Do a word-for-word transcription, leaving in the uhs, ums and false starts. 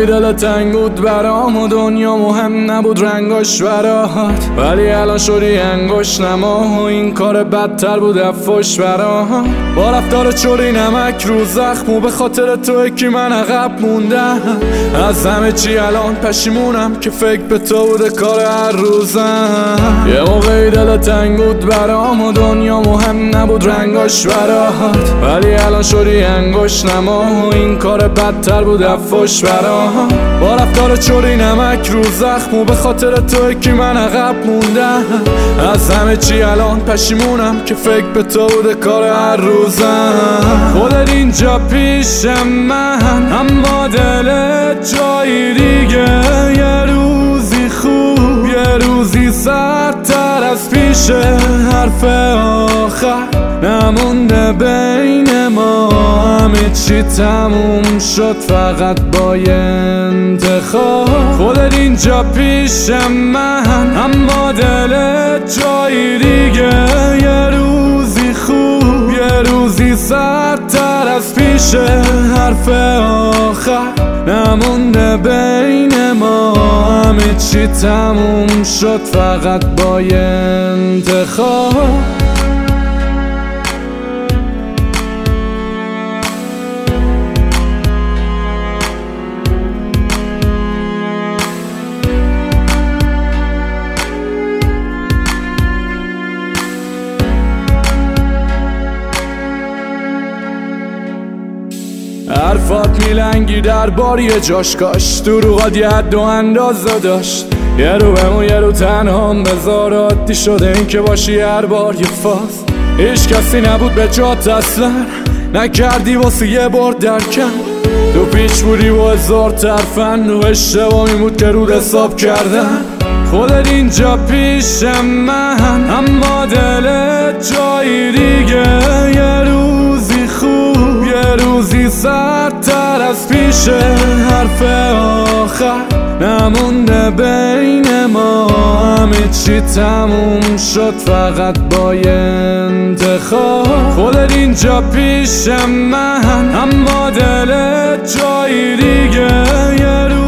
موقعی دل تنگ بود برام و دنیا مهم نبود رنگاش برات، ولی الان شدی انگشت نما و این کار بدتر بود افوش برام. با رفتار چوری نمک رو زخم و به خاطر تو که من عقب موندم از همه چی الان پشیمونم که فکر به تو بوده کار هر روزم. یه موقعی دل تنگ بود برام و دنیا مهم نبود رنگاش برات، ولی الان شدی انگشت نما و این کار بدتر بود افوش برام. با رفتار چوری نمک رو زخم و به خاطر تو که من عقب موندم از همه چی الان پشیمونم که فکر به تو بوده کار هر روزم. خودت اینجا پیشم من اما دلت جایی دیگه، یه روزی خوب یه روزی سردتر از پیش حرف آخر نمونده بین ما، همه چی تموم شد فقط با یه انتخاب. خودت اینجا پیشم من اما دلت جایی دیگه، یه روزی خوب یه روزی سردتر از پیش حرف آخر نمونده بین ما، همه چی تموم شد فقط با یه انتخاب. حرفات میلنگی در باری جاش کاش دروغات یه حد و اندازه داشت، یه رو بمون یه رو تنهام بذار عادی شده این که باشی هر بار یه فاز. هیچ کسی نبود به جات اصلا، نکردی واسه یه بار درکم، تو پیچ بودی و هزار ترفن و اشتباه میمود که رود حساب کردن. خودت اینجا پیشم من اما دلت جایی دیگه، یه روزی خوب یه روزی سردتر از پیش حرف آخر نمونده بین ما، همه چی تموم شد فقط با یه انتخاب. خودت اینجا پیشم من اما دلت جایی دیگه، یه